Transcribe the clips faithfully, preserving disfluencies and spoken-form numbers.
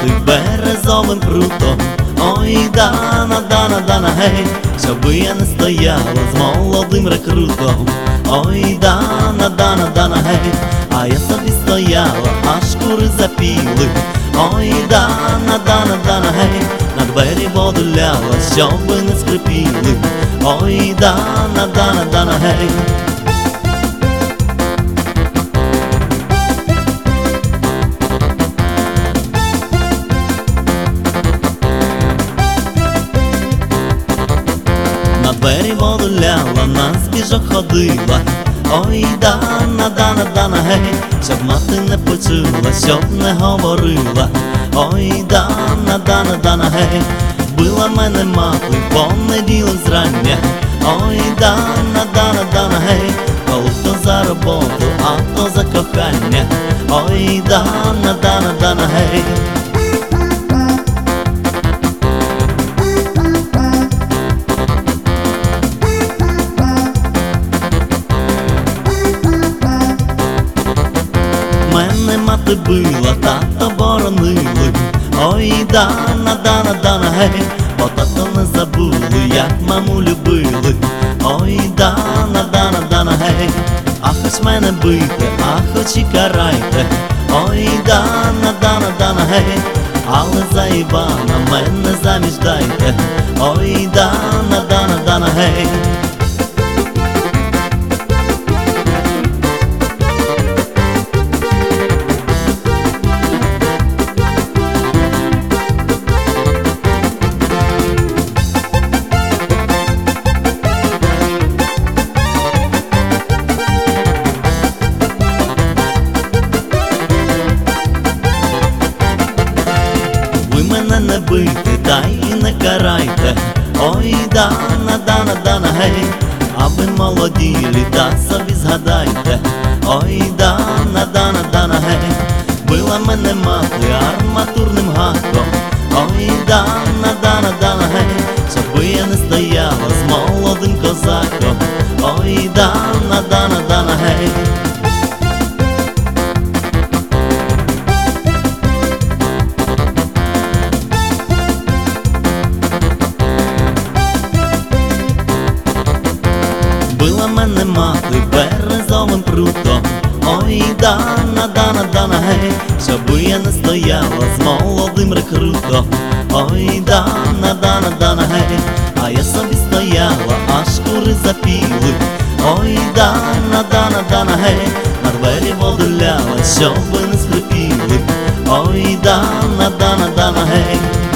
мати березовим прутом. Ой, Дана, Дана, Дана, гей, щоби я не стояла з молодим рекрутом. Ой, Дана, Дана, Дана, гей, а я собі стояла, аж кури запіли. Ой, Дана, Дана, Дана, гей, на двері воду ляла, щоби не скрипіли. Ой, Дана, Дана, Дана, гей. На двері воду ляла, на збіжок ходила. Ой, Дана, Дана, Дана, гей, щоб мати не почула, щоб не говорила. Ой, Дана, Дана, Дана, гей, била мене мати понеділок зрання. Ой, Дана, Дана, Дана, гей, коли то за роботу, а то за кохання. Ой, Дана, Дана, Дана, гей. Мене мати била, тато боронили. Ой, Дана, Дана, Дана, гей, бо тато не забули, як маму любили. Ой, Дана, Дана, Дана, гей, а хоч мене бийте, а хоч і карайте. Ой, Дана, Дана, Дана, гей, але за Івана мене заміж дайте. Ой, Дана, Дана, Дана, гей. Мене не бийте, та й не карайте. Ой, Дана, Дана, Дана, гей, а ви молоді літа собі згадайте. Ой, Дана, Дана, Дана, гей, била мене мати арматурним гаком. Ой, Дана, Дана, Дана, гей, щоби я не стояла з молодим козаком. Ой, Дана, Дана, Дана, гей. Била мене мати березовим прутом. Ой, Дана, Дана, Дана, гей, щоби я не стояла з молодим рекрутом. Ой, Дана, Дана, Дана, гей, а я собі стояла, аж кури запіли. Ой, Дана, Дана, Дана, гей, на двері воду ляла, щоби не скрипіли. Ой, Дана, Дана, Дана, гей.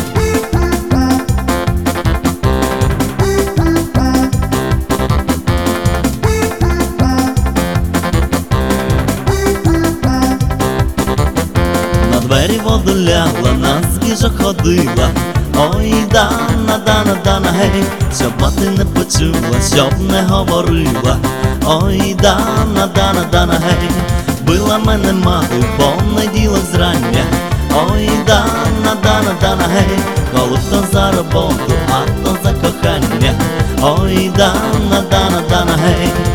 На двері воду ляла, на збіжок ходила. Ой, Дана, Дана, Дана, гей, щоб мати не почула, щоб не говорила. Ой, Дана, Дана, Дана, гей, била мене мати понеділок зрання. Ой, Дана, Дана, Дана, гей, коли то за роботу, а то за кохання. Ой, Дана, Дана, Дана, гей.